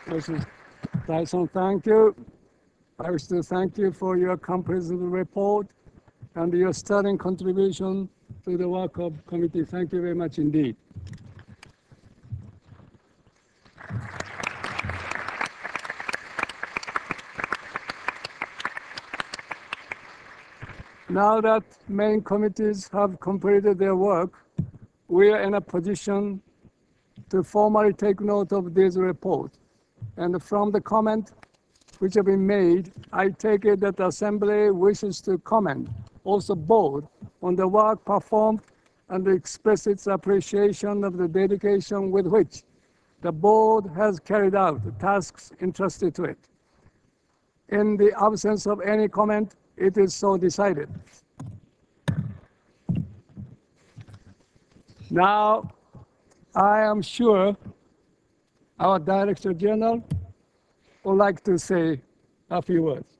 Mrs. Tyson, thank you. I wish to thank you for your comprehensive report and your sterling contribution to the work of committee. Thank you very much indeed. Now that main committees have completed their work, we are in a position to formally take note of this report. And from the comment which have been made, I take it that the Assembly wishes to comment, also both, on the work performed and express its appreciation of the dedication with which the board has carried out the tasks entrusted to it. In the absence of any comment, it is so decided. Now, I am sure our Director General would like to say a few words.